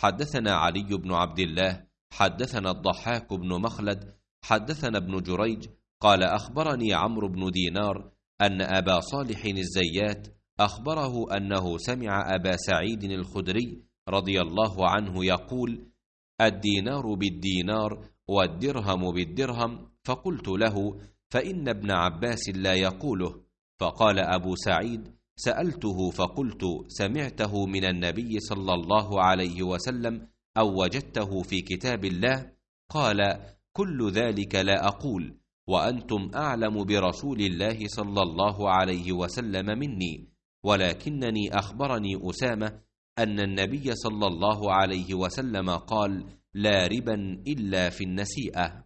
حدثنا علي بن عبد الله حدثنا الضحاك بن مخلد حدثنا ابن جريج قال أخبرني عمرو بن دينار أن أبا صالح الزيات أخبره أنه سمع أبا سعيد الخدري رضي الله عنه يقول: الدينار بالدينار والدرهم بالدرهم. فقلت له: فإن ابن عباس لا يقوله. فقال أبو سعيد: سألته فقلت: سمعته من النبي صلى الله عليه وسلم أو وجدته في كتاب الله؟ قال: كل ذلك لا أقول، وأنتم أعلم برسول الله صلى الله عليه وسلم مني، ولكنني أخبرني أسامة أن النبي صلى الله عليه وسلم قال: لا ربا إلا في النسيئة.